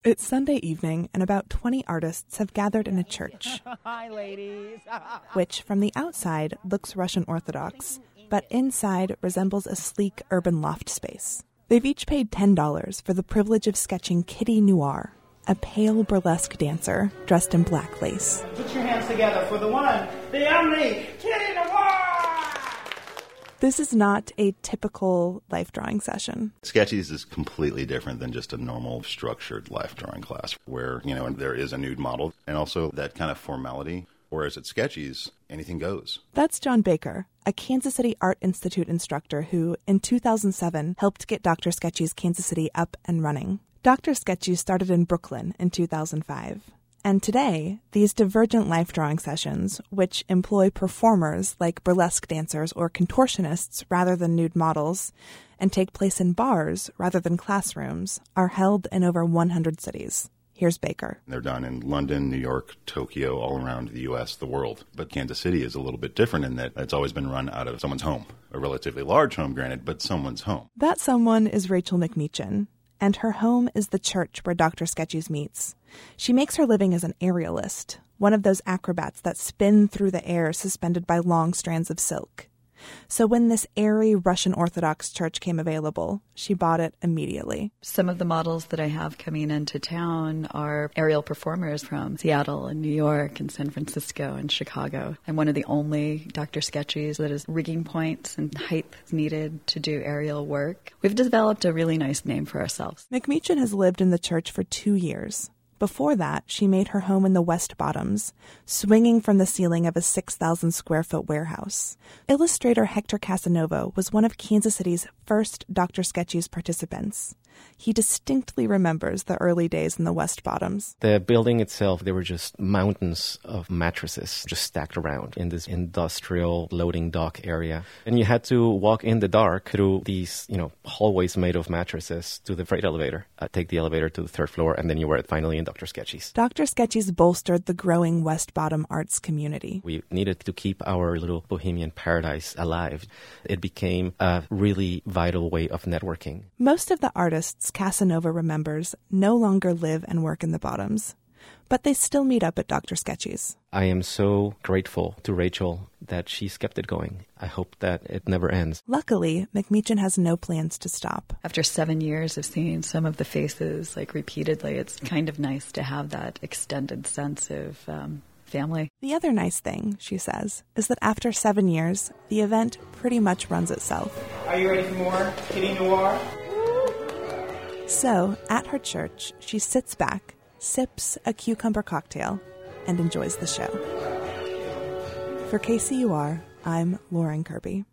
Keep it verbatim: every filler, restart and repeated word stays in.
It's Sunday evening, and about twenty artists have gathered in a church. Hi, ladies. Which, from the outside, looks Russian Orthodox, but inside resembles a sleek urban loft space. They've each paid ten dollars for the privilege of sketching Kitty Noir, a pale burlesque dancer dressed in black lace. Put your hands together for the one, the only, Kitty Noir! This is not a typical life drawing session. Sketchies is completely different than just a normal structured life drawing class where, you know, there is a nude model and also that kind of formality. Whereas at Sketchies, anything goes. That's John Baker, a Kansas City Art Institute instructor who, in two thousand seven, helped get Doctor Sketchies Kansas City up and running. Doctor Sketchies started in Brooklyn in two thousand five. And today, these divergent life drawing sessions, which employ performers like burlesque dancers or contortionists rather than nude models, and take place in bars rather than classrooms, are held in over one hundred cities. Here's Baker. They're done in London, New York, Tokyo, all around the U S, the world. But Kansas City is a little bit different in that it's always been run out of someone's home. A relatively large home, granted, but someone's home. That someone is Rachel McMeechan, and her home is the church where Doctor Sketchies meets. She makes her living as an aerialist, one of those acrobats that spin through the air suspended by long strands of silk. So when this airy Russian Orthodox church came available, she bought it immediately. Some of the models that I have coming into town are aerial performers from Seattle and New York and San Francisco and Chicago. I'm one of the only Doctor Sketchies that has rigging points and height needed to do aerial work. We've developed a really nice name for ourselves. McMeechan has lived in the church for two years. Before that, she made her home in the West Bottoms, swinging from the ceiling of a six thousand square foot warehouse. Illustrator Hector Casanova was one of Kansas City's first Doctor Sketchies participants. He distinctly remembers the early days in the West Bottoms. The building itself, there were just mountains of mattresses just stacked around in this industrial loading dock area. And you had to walk in the dark through these, you know, hallways made of mattresses to the freight elevator, uh, take the elevator to the third floor, and then you were finally in Doctor Sketchies. Doctor Sketchies bolstered the growing West Bottom arts community. We needed to keep our little bohemian paradise alive. It became a really vital way of networking. Most of the artists Casanova remembers no longer live and work in the Bottoms, but they still meet up at Doctor Sketchies. I am so grateful to Rachel that she's kept it going. I hope that it never ends. Luckily, McMeechan has no plans to stop. After seven years of seeing some of the faces like repeatedly, it's kind of nice to have that extended sense of um, family. The other nice thing, she says, is that after seven years, the event pretty much runs itself. Are you ready for more Kitty Noir? So, at her church, she sits back, sips a cucumber cocktail, and enjoys the show. For K C U R, I'm Lauren Kirby.